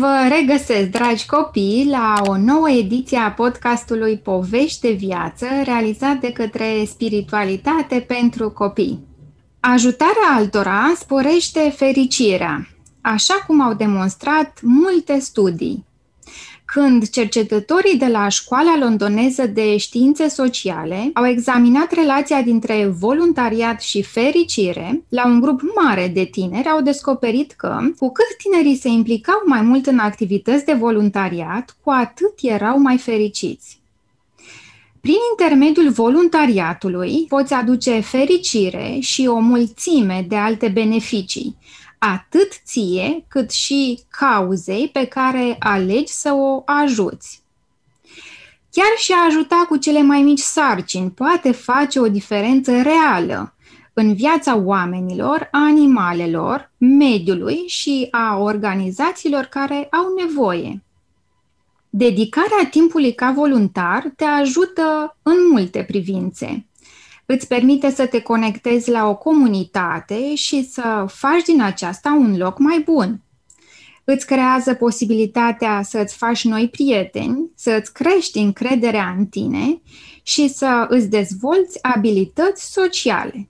vă regăsesc, dragi copii, la o nouă ediție a podcastului Povești de Viață, realizat de către Spiritualitate pentru Copii. Ajutarea altora sporește fericirea, așa cum au demonstrat multe studii. Când cercetătorii de la Școala Londoneză de Științe Sociale au examinat relația dintre voluntariat și fericire, la un grup mare de tineri au descoperit că, cu cât tinerii se implicau mai mult în activități de voluntariat, cu atât erau mai fericiți. Prin intermediul voluntariatului poți aduce fericire și o mulțime de alte beneficii, atât ție, cât și cauzei pe care alegi să o ajuți. Chiar și a ajuta cu cele mai mici sarcini poate face o diferență reală în viața oamenilor, a animalelor, mediului și a organizațiilor care au nevoie. Dedicarea timpului ca voluntar te ajută în multe privințe. Îți permite să te conectezi la o comunitate și să faci din aceasta un loc mai bun. Îți creează posibilitatea să îți faci noi prieteni, să îți crești încrederea în tine și să îți dezvolți abilități sociale.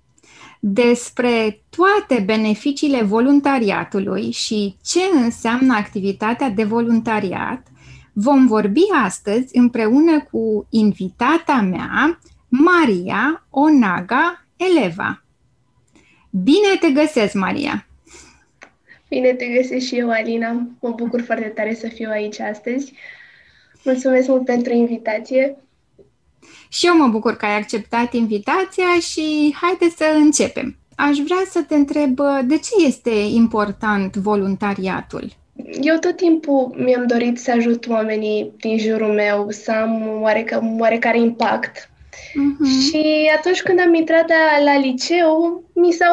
Despre toate beneficiile voluntariatului și ce înseamnă activitatea de voluntariat, vom vorbi astăzi împreună cu invitata mea, Maria Onaga Eleva. Bine te găsesc, Maria! Bine te găsesc și eu, Alina. Mă bucur foarte tare să fiu aici astăzi. Mulțumesc mult pentru invitație. Și eu mă bucur că ai acceptat invitația și haideți să începem. Aș vrea să te întreb de ce este important voluntariatul? Eu tot timpul mi-am dorit să ajut oamenii din jurul meu, să am oarecare impact. Și atunci când am intrat la liceu,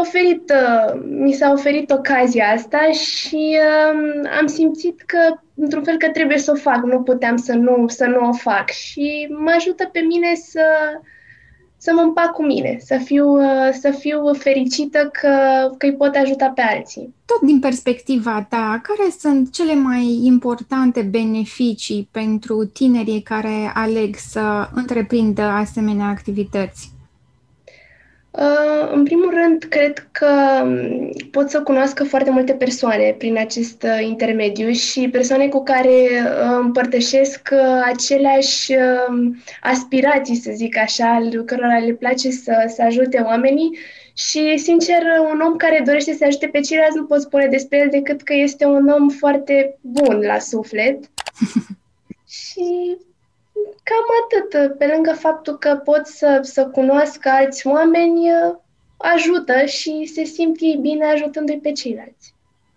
mi s-a oferit ocazia asta și am simțit că, într-un fel, că trebuie să o fac. Nu puteam să nu o fac. Și mă ajută pe mine să mă împac cu mine, să fiu fericită că îi pot ajuta pe alții. Tot din perspectiva ta, care sunt cele mai importante beneficii pentru tinerii care aleg să întreprindă asemenea activități? În primul rând, cred că pot să cunoască foarte multe persoane prin acest intermediu și persoane cu care împărtășesc aceleași aspirații, să zic așa, cărora le place să ajute oamenii și, sincer, un om care dorește să ajute pe ceilalți nu pot spune despre el decât că este un om foarte bun la suflet. Și cam atât. Pe lângă faptul că pot să cunoască alți oameni, ajută și se simt ei bine ajutându-i pe ceilalți.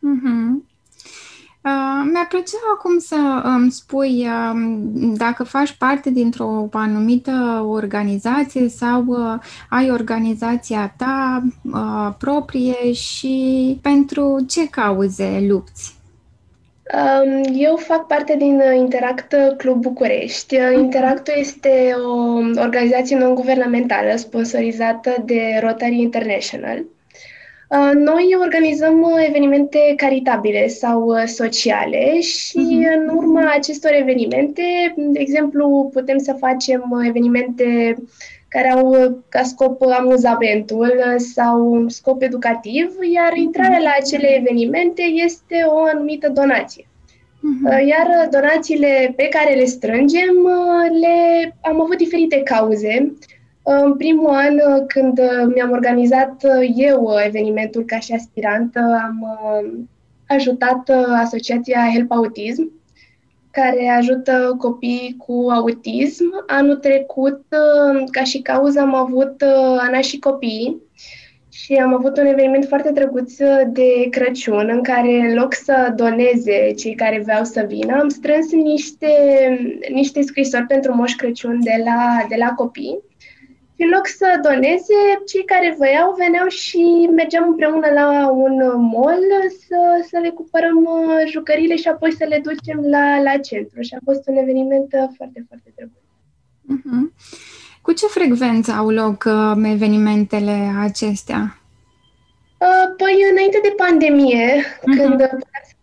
Mi-ar plăcea acum să îmi spui dacă faci parte dintr-o anumită organizație sau ai organizația ta proprie și pentru ce cauze lupți? Eu fac parte din Interact Club București. Interactul este o organizație non-guvernamentală sponsorizată de Rotary International. Noi organizăm evenimente caritabile sau sociale și în urma acestor evenimente, de exemplu, putem să facem evenimente care au ca scop amuzamentul sau scop educativ, iar intrarea la acele evenimente este o anumită donație. Iar donațiile pe care le strângem, am avut diferite cauze. În primul an, când mi-am organizat eu evenimentul ca și aspirantă, am ajutat asociația Help Autism, care ajută copiii cu autism. Anul trecut, ca și cauză, am avut Ana și copiii și am avut un eveniment foarte drăguț de Crăciun, în care, în loc să doneze cei care vreau să vină, am strâns niște scrisori pentru Moș Crăciun de la copii. Și în loc să doneze, cei care voiau veneau și mergeam împreună la un mall să le cumpărăm jucăriile și apoi să le ducem la centru. Și a fost un eveniment foarte, foarte drăguț. Cu ce frecvență au loc evenimentele acestea? Păi, înainte de pandemie, când puteam să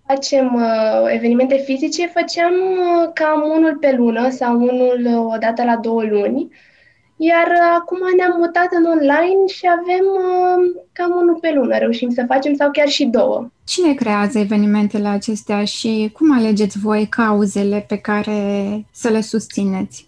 facem evenimente fizice, făceam cam unul pe lună sau unul o dată la 2 luni, iar acum ne-am mutat în online și avem cam unul pe lună, reușim să facem, sau chiar și două. Cine creează evenimentele acestea și cum alegeți voi cauzele pe care să le susțineți?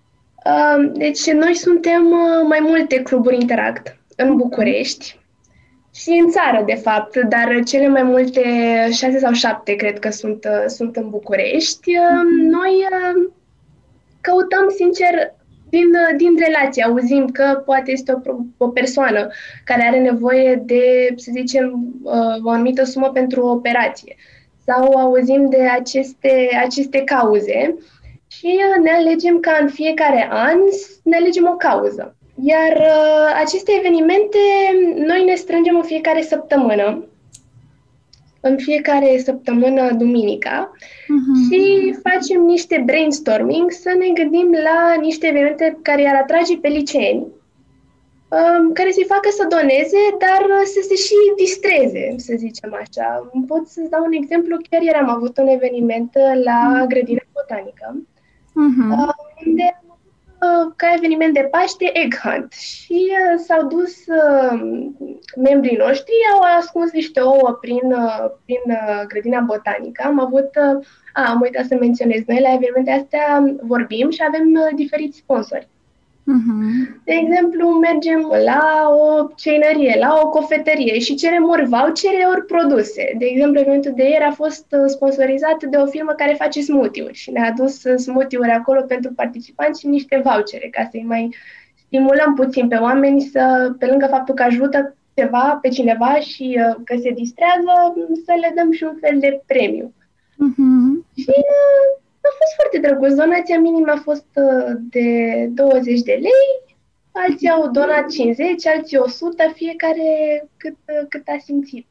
Deci noi suntem mai multe cluburi Interact în București și în țară, de fapt, dar cele mai multe, 6 sau 7, cred că sunt în București. Noi căutăm, sincer, din relație. Auzim că poate este o persoană care are nevoie de, să zicem, o anumită sumă pentru o operație. Sau auzim de aceste cauze și ne alegem ca în fiecare an ne alegem o cauză. Iar aceste evenimente, noi ne strângem în fiecare săptămână. În fiecare săptămână, duminica, și facem niște brainstorming să ne gândim la niște evenimente care i-ar atrage pe liceeni, care să-i facă să doneze, dar să se și distreze, să zicem așa. Pot să-ți dau un exemplu. Chiar ieri am avut un eveniment la Grădina Botanică, unde ca eveniment de Paște, Egg Hunt. Și s-au dus membrii noștri, au ascuns niște ouă prin Grădina Botanică. Am uitat să menționez, noi la evenimentele astea vorbim și avem diferiți sponsori. De exemplu, mergem la o ceinărie, la o cofetărie și cerem ori vouchere, ori produse. De exemplu, evenimentul de ieri a fost sponsorizat de o firmă care face smoothie-uri și ne-a adus smoothie-uri acolo pentru participanți și niște vouchere, ca să-i mai stimulăm puțin pe oameni să, pe lângă faptul că ajută pe cineva și că se distrează, să le dăm și un fel de premiu. Și a fost foarte drăguț. Donația minimă a fost de 20 de lei, alții au donat 50, alții 100, fiecare cât a simțit.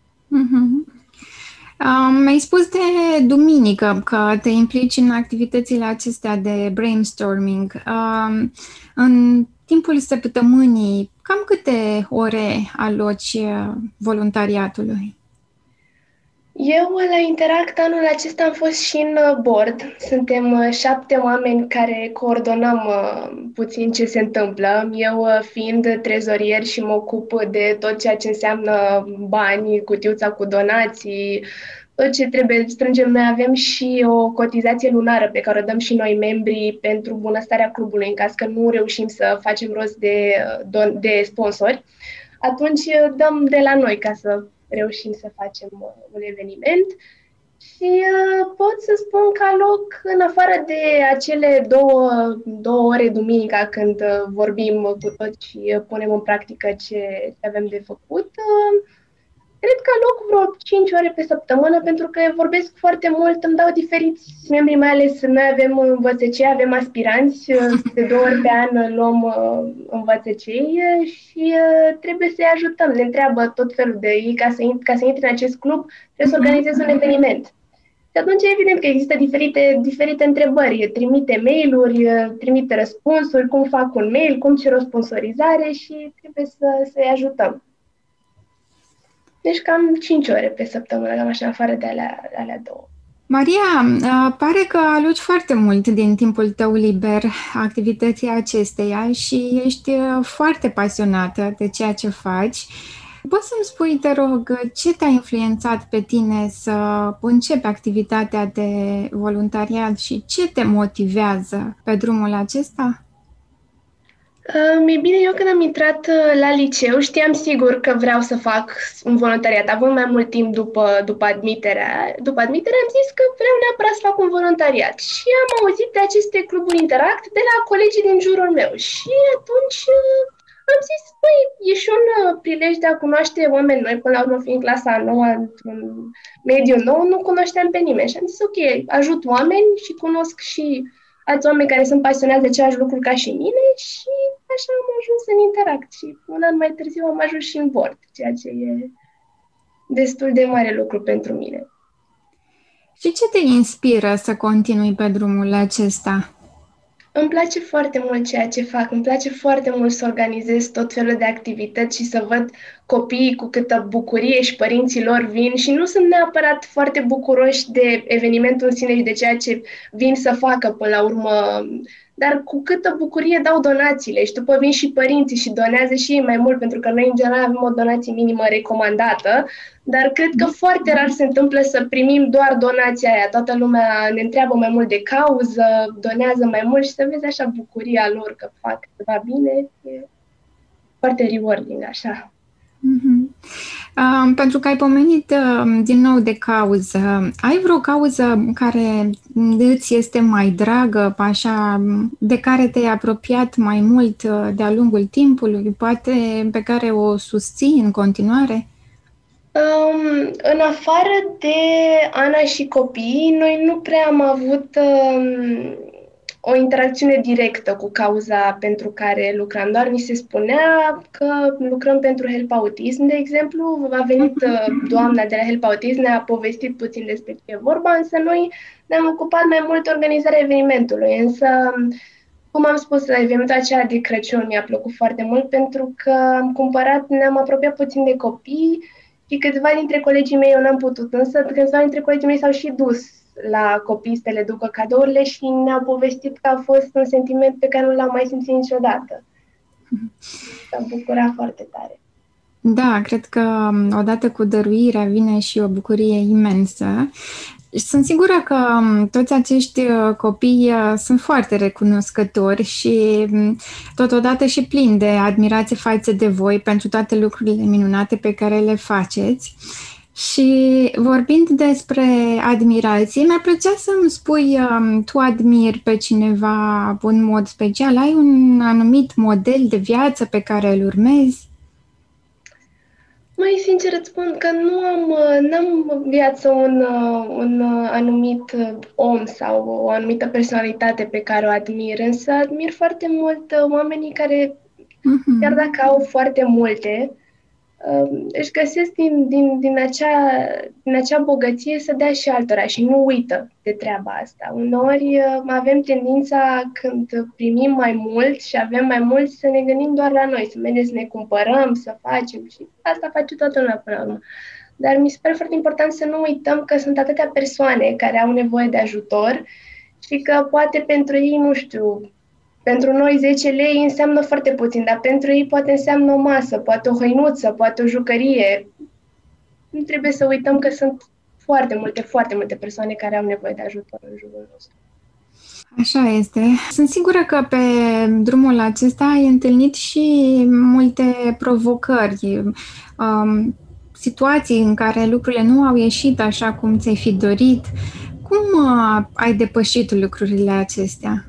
Mi-ai spus de duminică că te implici în activitățile acestea de brainstorming. În timpul săptămânii, cam câte ore aloci voluntariatului? Eu la Interact anul acesta am fost și în board. Suntem 7 oameni care coordonăm puțin ce se întâmplă. Eu fiind trezorier și mă ocup de tot ceea ce înseamnă bani, cutiuța cu donații, tot ce trebuie strângem. Noi avem și o cotizație lunară pe care o dăm și noi membrii pentru bunăstarea clubului în caz că nu reușim să facem rost de sponsori. Atunci dăm de la noi ca să reușim să facem un eveniment și pot să spun că aloc, în afară de acele două ore duminica când vorbim cu toți și punem în practică ce avem de făcut, cred că aloc vreo 5 ore pe săptămână, pentru că vorbesc foarte mult, îmi dau diferiți membri, mai ales noi avem învățăcei, avem aspiranți, de 2 ori pe an luăm învățăcei și trebuie să-i ajutăm. Ne întreabă tot felul de ei, ca să intri în acest club, trebuie să organizezi un eveniment. Și atunci, evident că există diferite întrebări. Trimite mail-uri, trimite răspunsuri, cum fac un mail, cum cer o sponsorizare și trebuie să-i ajutăm. Deci cam 5 ore pe săptămână, cam așa, afară de alea două. Maria, pare că aloci foarte mult din timpul tău liber activității acesteia și ești foarte pasionată de ceea ce faci. Poți să-mi spui, te rog, ce te-a influențat pe tine să începi activitatea de voluntariat și ce te motivează pe drumul acesta? E bine, eu când am intrat la liceu știam sigur că vreau să fac un voluntariat. Având mai mult timp după admitere, am zis că vreau neapărat să fac un voluntariat. Și am auzit de aceste cluburi Interact de la colegii din jurul meu. Și atunci am zis, păi, e și un prilej de a cunoaște oameni noi. Până la urmă, fiind clasa a 9 într-un mediu nou, nu cunoșteam pe nimeni. Și am zis, ok, ajut oameni și cunosc și alți oameni care sunt pasionați de același lucru ca și mine și așa am ajuns în Interact și un an mai târziu am ajuns și în board, ceea ce e destul de mare lucru pentru mine. Și ce te inspiră să continui pe drumul acesta? Îmi place foarte mult ceea ce fac, îmi place foarte mult să organizez tot felul de activități și să văd copiii cu câtă bucurie și părinții lor vin și nu sunt neapărat foarte bucuroși de evenimentul în sine și de ceea ce vin să facă până la urmă, dar cu câtă bucurie dau donațiile și după vin și părinții și donează și ei mai mult, pentru că noi în general avem o donație minimă recomandată, dar cred că foarte rar se întâmplă să primim doar donația aia. Toată lumea ne întreabă mai mult de cauză, donează mai mult și să vezi așa bucuria lor că fac ceva bine. E foarte rewarding, așa. Mhm. Pentru că ai pomenit din nou de cauză, ai vreo cauză care îți este mai dragă, așa, de care te-ai apropiat mai mult de-a lungul timpului, poate pe care o susții în continuare? În afară de Ana și copiii, noi nu prea am avut o interacțiune directă cu cauza pentru care lucram. Doar ni se spunea că lucrăm pentru Help Autism, de exemplu. A venit doamna de la Help Autism, ne-a povestit puțin despre ce e vorba, însă noi ne-am ocupat mai mult de organizarea evenimentului. Însă, cum am spus, la evenimentul acela de Crăciun mi-a plăcut foarte mult pentru că ne-am apropiat puțin de copii și câțiva dintre colegii mei eu n-am putut, însă câțiva dintre colegii mei s-au și dus la copii să le ducă cadourile și ne-au povestit că a fost un sentiment pe care nu l-am mai simțit niciodată. S-a bucurat foarte tare. Da, cred că odată cu dăruirea vine și o bucurie imensă. Sunt sigură că toți acești copii sunt foarte recunoscători și totodată și plini de admirație față de voi pentru toate lucrurile minunate pe care le faceți. Și vorbind despre admirație, mi-ar plăcea să-mi spui, tu admiri pe cineva în mod special? Ai un anumit model de viață pe care îl urmezi? Mai sincer îți spun că n-am în viață un anumit om sau o anumită personalitate pe care o admir, însă admir foarte mult oamenii care, chiar dacă au foarte multe, își găsesc din acea bogăție să dea și altora și nu uită de treaba asta. Uneori avem tendința, când primim mai mult și avem mai mult, să ne gândim doar la noi, să mergem să ne cumpărăm, să facem și asta face toată lumea până la urmă. Dar mi se pare foarte important să nu uităm că sunt atâtea persoane care au nevoie de ajutor și că poate pentru ei, nu știu, pentru noi 10 lei înseamnă foarte puțin, dar pentru ei poate înseamnă o masă, poate o hăinuță, poate o jucărie. Nu trebuie să uităm că sunt foarte multe persoane care au nevoie de ajutor în jurul nostru. Așa este. Sunt sigură că pe drumul acesta ai întâlnit și multe provocări, situații în care lucrurile nu au ieșit așa cum ți-ai fi dorit. Cum ai depășit lucrurile acestea?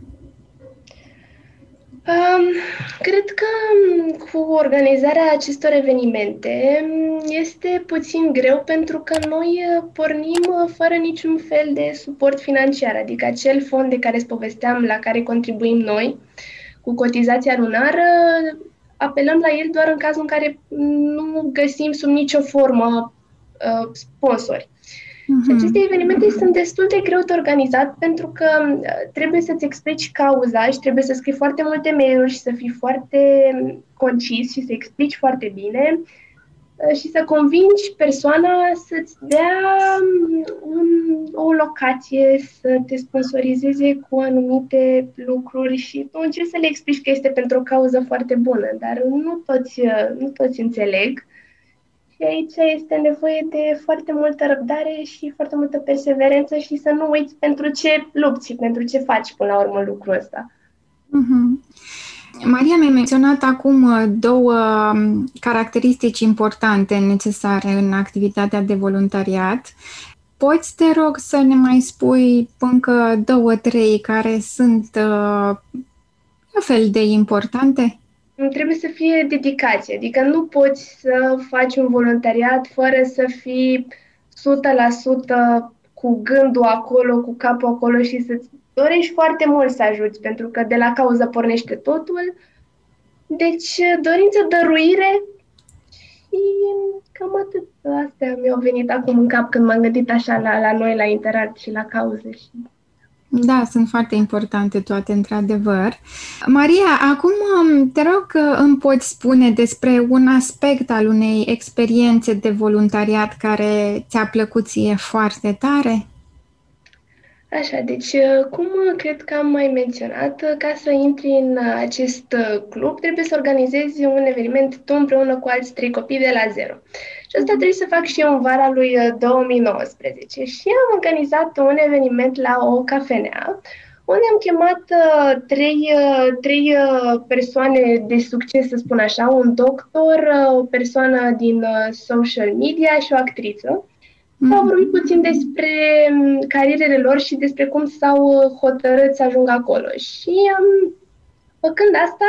Cred că cu organizarea acestor evenimente este puțin greu pentru că noi pornim fără niciun fel de suport financiar, adică acel fond de care îți povesteam, la care contribuim noi cu cotizația lunară, apelăm la el doar în cazul în care nu găsim sub nicio formă sponsori. Și aceste evenimente sunt destul de greu de organizat pentru că trebuie să-ți explici cauza și trebuie să scrii foarte multe mail-uri și să fii foarte concis și să explici foarte bine și să convingi persoana să-ți dea o locație, să te sponsorizeze cu anumite lucruri și tu încerci să le explici că este pentru o cauză foarte bună, dar nu toți înțeleg. Și aici este nevoie de foarte multă răbdare și foarte multă perseverență și să nu uiți pentru ce lupți și pentru ce faci până la urmă lucrul ăsta. Maria, mi-a menționat acum două caracteristici importante necesare în activitatea de voluntariat. Poți, te rog, să ne mai spui încă două, trei care sunt la fel de importante? Trebuie să fie dedicație, adică nu poți să faci un voluntariat fără să fii 100% cu gândul acolo, cu capul acolo și să-ți dorești foarte mult să ajuți, pentru că de la cauză pornește totul. Deci, dorință, dăruire și cam atât. Astea mi-au venit acum în cap când m-am gândit așa la noi, la Interact și la cauze. Da, sunt foarte importante toate, într-adevăr. Maria, acum te rog că îmi poți spune despre un aspect al unei experiențe de voluntariat care ți-a plăcut ție foarte tare? Așa, deci, cum cred că am mai menționat, ca să intri în acest club, trebuie să organizezi un eveniment tu împreună cu alți 3 copii de la zero. Și asta trebuie să fac și eu în vara lui 2019. Și am organizat un eveniment la o cafenea, unde am chemat trei persoane de succes, să spun așa, un doctor, o persoană din social media și o actriță. Au vorbit puțin despre carierele lor și despre cum s-au hotărât să ajungă acolo. Și făcând asta,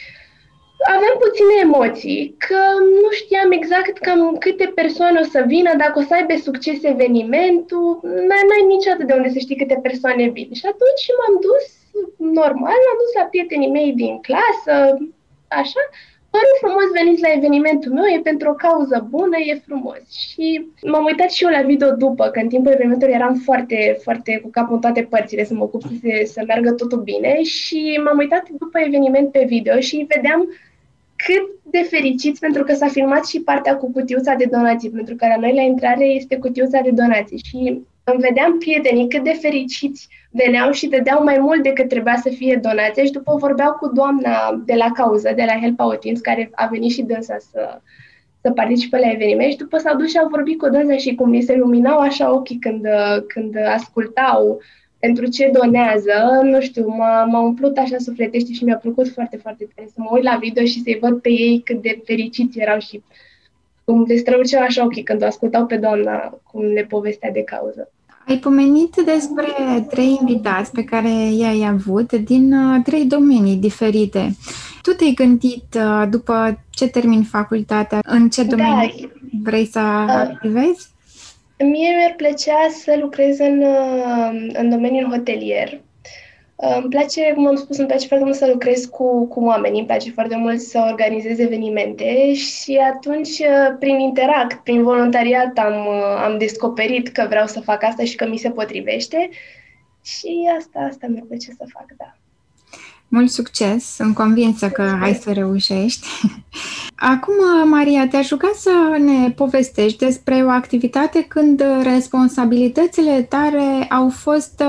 aveam puține emoții, că nu știam exact cam câte persoane o să vină, dacă o să aibă succes evenimentul, n-ai niciodată de unde să știi câte persoane vin. Și atunci m-am dus, normal, m-am dus la prietenii mei din clasă, așa, vă rog frumos, veniți la evenimentul meu, e pentru o cauză bună, e frumos. Și m-am uitat și eu la video după, că în timpul evenimentului eram foarte, foarte cu capul în toate părțile, să mă ocup să meargă totul bine și m-am uitat după eveniment pe video și vedeam cât de fericiți, pentru că s-a filmat și partea cu cutiuța de donații, pentru că la noi la intrare este cutiuța de donații și îmi vedeam prietenii cât de fericiți veneau și dădeau mai mult decât trebuia să fie donație și după vorbeau cu doamna de la cauză, de la Help Our Teens, care a venit și dânsa să participe la eveniment și după s-au dus și au vorbit cu dânsa și cum li se luminau așa ochii când ascultau pentru ce donează, nu știu, m-a umplut așa sufletește și mi-a plăcut foarte, foarte tare să mă uit la video și să-i văd pe ei cât de fericiți erau și cum le străluceau așa ochii când o ascultau pe doamna cum le povestea de cauză. Ai pomenit despre 3 invitați pe care i-ai avut din 3 domenii diferite. Tu te-ai gândit, după ce termini facultatea, în ce domeniu vrei să activezi? Mie mi-ar plăcea să lucrez în domeniul hotelier. Îmi place, cum am spus, îmi place foarte mult să lucrez cu oamenii, îmi place foarte mult să organizez evenimente și atunci, prin interact, prin voluntariat, am descoperit că vreau să fac asta și că mi se potrivește și asta mi-ar place să fac, da. Mult succes! Sunt convinsă că ai să reușești. Acum, Maria, te-aș ruga să ne povestești despre o activitate când responsabilitățile tale au fost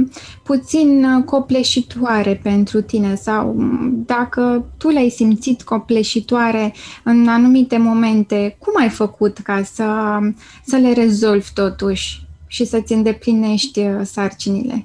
puțin copleșitoare pentru tine sau dacă tu le-ai simțit copleșitoare în anumite momente, cum ai făcut ca să le rezolvi totuși și să-ți îndeplinești sarcinile?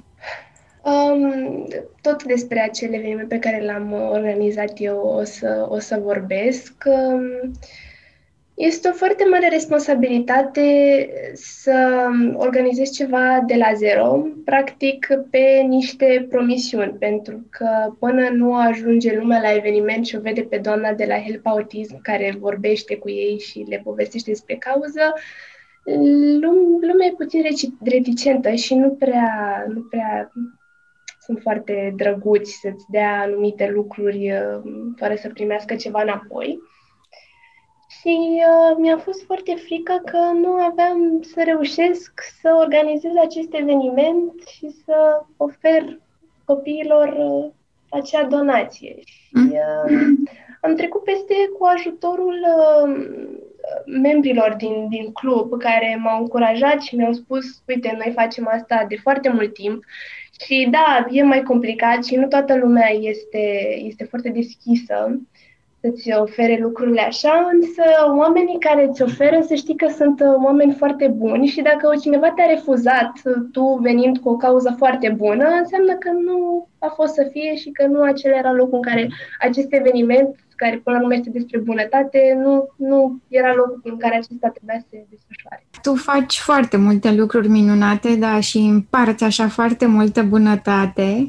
Tot despre acel eveniment pe care l-am organizat eu o să vorbesc. Este o foarte mare responsabilitate să organizezi ceva de la zero, practic pe niște promisiuni, pentru că până nu ajunge lumea la eveniment și o vede pe doamna de la Help Autism care vorbește cu ei și le povestește despre cauză, lumea e puțin reticentă și nu prea sunt foarte drăguți să-ți dea anumite lucruri fără să primească ceva înapoi. Și mi-a fost foarte frică că nu aveam să reușesc să organizez acest eveniment și să ofer copiilor acea donație. Și am trecut peste cu ajutorul membrilor din club care m-au încurajat și mi-au spus, uite, noi facem asta de foarte mult timp și da, e mai complicat și nu toată lumea este foarte deschisă să-ți ofere lucrurile așa, însă oamenii care îți oferă să știi că sunt oameni foarte buni și dacă cineva te-a refuzat, tu venind cu o cauză foarte bună, înseamnă că nu a fost să fie și că nu acela era locul în care acest eveniment, care până la urmă este despre bunătate, nu era locul în care acesta trebuia să se desfășoare. Tu faci foarte multe lucruri minunate, da, și împarți așa foarte multă bunătate.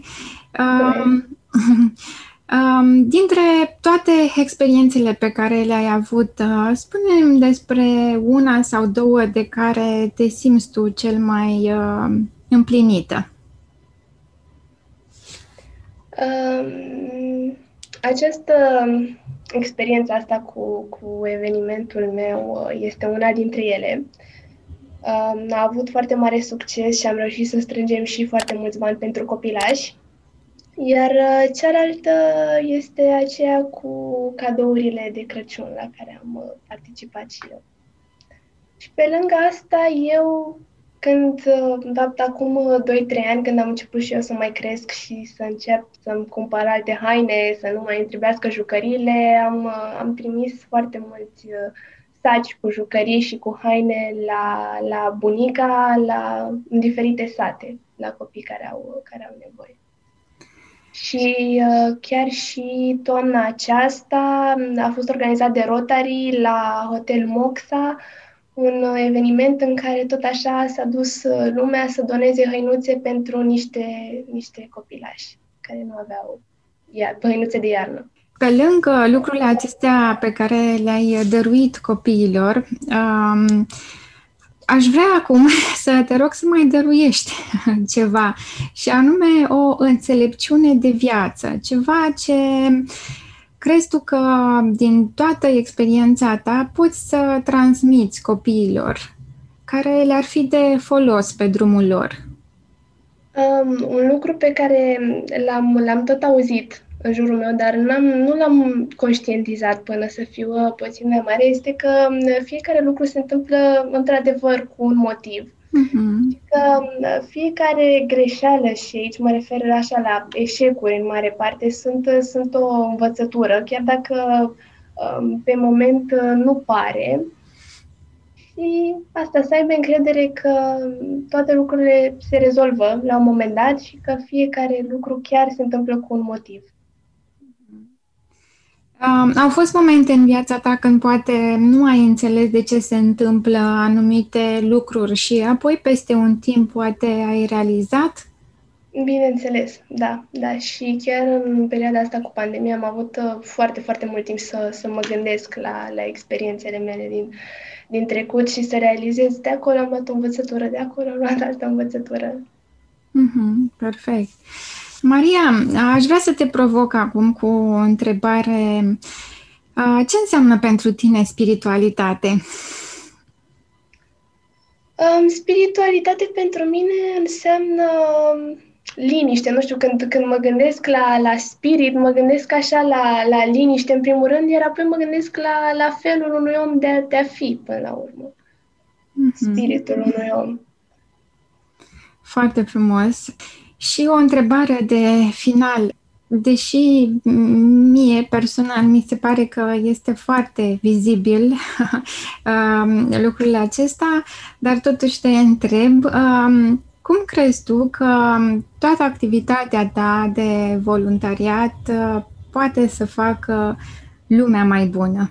Dintre toate experiențele pe care le-ai avut, spune-mi despre una sau două de care te simți tu cel mai împlinită. Această experiență asta cu evenimentul meu este una dintre ele. A avut foarte mare succes și am reușit să strângem și foarte mulți bani pentru copilași. Iar cealaltă este aceea cu cadourile de Crăciun la care am participat și eu. Și pe lângă asta, eu, acum 2-3 ani, când am început și eu să mai cresc și să încep să-mi cumpăr alte haine, să nu mai îmi trebuiască jucăriile, am trimis foarte mulți saci cu jucării și cu haine la bunica, în diferite sate, la copii care au nevoie. Și chiar și toamna aceasta a fost organizat de Rotary la Hotel Moxa, un eveniment în care tot așa s-a dus lumea să doneze hăinuțe pentru niște copilași care nu aveau hăinuțe de iarnă. Pe lângă lucrurile acestea pe care le-ai dăruit copiilor, aș vrea acum să te rog să mai dăruiești ceva, și anume o înțelepciune de viață, ceva ce crezi tu că din toată experiența ta poți să transmiți copiilor, care le-ar fi de folos pe drumul lor. Un lucru pe care l-am tot auzit în jurul meu, dar nu l-am conștientizat până să fiu puțin mai mare, este că fiecare lucru se întâmplă într-adevăr cu un motiv. Uh-huh. Că fiecare greșeală, și aici mă refer așa la eșecuri în mare parte, sunt o învățătură, chiar dacă pe moment nu pare. Și asta, să aibă încredere că toate lucrurile se rezolvă la un moment dat și că fiecare lucru chiar se întâmplă cu un motiv. Au fost momente în viața ta când poate nu ai înțeles de ce se întâmplă anumite lucruri și apoi peste un timp poate ai realizat? Bineînțeles, da. Și chiar în perioada asta cu pandemia am avut foarte, foarte mult timp să mă gândesc la experiențele mele din trecut și să realizez, de acolo am luat o învățătură, de acolo am luat altă învățătură. Perfect. Maria, aș vrea să te provoc acum cu o întrebare. Ce înseamnă pentru tine spiritualitate? Spiritualitate pentru mine înseamnă liniște. Nu știu, când mă gândesc la spirit, mă gândesc așa la liniște în primul rând, iar apoi mă gândesc la felul unui om de a fi până la urmă. Spiritul unui om. Foarte frumos. Și o întrebare de final. Deși mie personal mi se pare că este foarte vizibil lucrurile acestea, dar totuși te întreb, cum crezi tu că toată activitatea ta de voluntariat poate să facă lumea mai bună?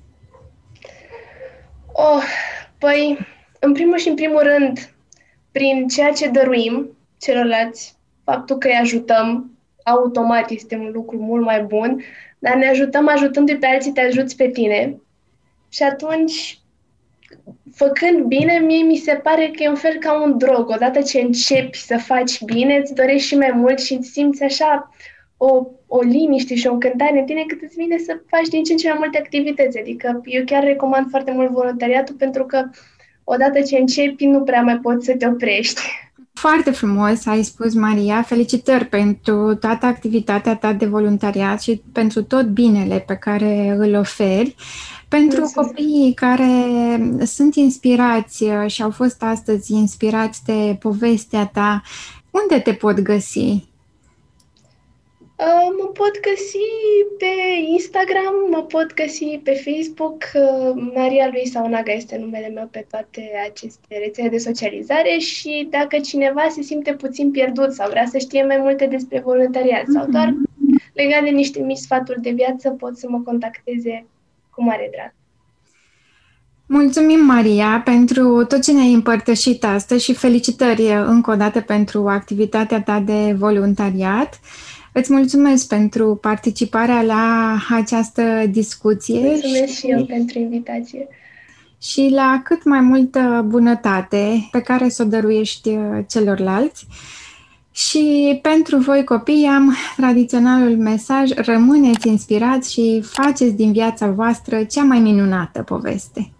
Păi, în primul și în primul rând, prin ceea ce dăruim celorlalți, faptul că îi ajutăm, automat este un lucru mult mai bun, dar ne ajutăm ajutându-i pe alții, te ajuți pe tine. Și atunci, făcând bine, mie mi se pare că e un fel ca un drog. Odată ce începi să faci bine, îți dorești și mai mult și îți simți așa o liniște și o încântare în tine, cât îți vine să faci din ce în ce mai multe activități. Adică eu chiar recomand foarte mult voluntariatul, pentru că odată ce începi, nu prea mai poți să te oprești. Foarte frumos ai spus, Maria. Felicitări pentru toată activitatea ta de voluntariat și pentru tot binele pe care îl oferi. Pentru copiii care sunt inspirați și au fost astăzi inspirați de povestea ta, unde te pot găsi? Mă pot găsi pe Instagram, mă pot găsi pe Facebook. Maria Luisa Onaga este numele meu pe toate aceste rețele de socializare și dacă cineva se simte puțin pierdut sau vrea să știe mai multe despre voluntariat sau doar legat de niște mici sfaturi de viață, pot să mă contacteze cu mare drag. Mulțumim, Maria, pentru tot ce ne-ai împărtășit astăzi și felicitări încă o dată pentru activitatea ta de voluntariat. Îți mulțumesc pentru participarea la această discuție. Mulțumesc și eu pentru invitație. Și la cât mai multă bunătate pe care să o dăruiești celorlalți. Și pentru voi copii am tradiționalul mesaj: rămâneți inspirați și faceți din viața voastră cea mai minunată poveste.